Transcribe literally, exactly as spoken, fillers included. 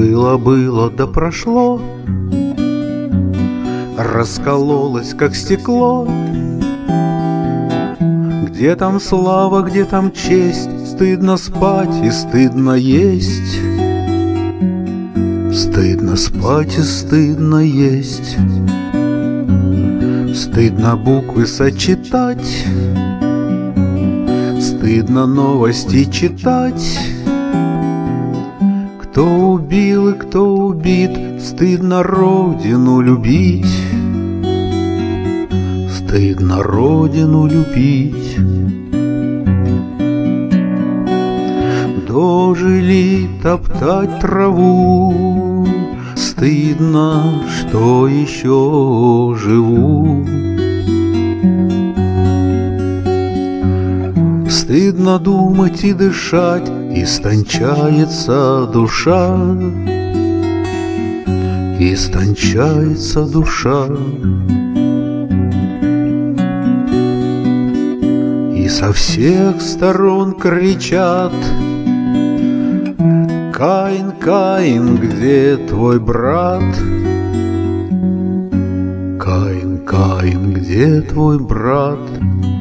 Было, было, да прошло, раскололось, как стекло. Где там слава, где там честь? Стыдно спать и стыдно есть. Стыдно спать и стыдно есть. Стыдно буквы сочетать, стыдно новости читать. Кто убил и кто убит, стыдно родину любить. Стыдно родину любить. Дожили топтать траву, стыдно, что еще живу. Стыдно думать и дышать, истончается душа. Истончается душа. И со всех сторон кричат: Каин, Каин, где твой брат? Каин, Каин, где твой брат?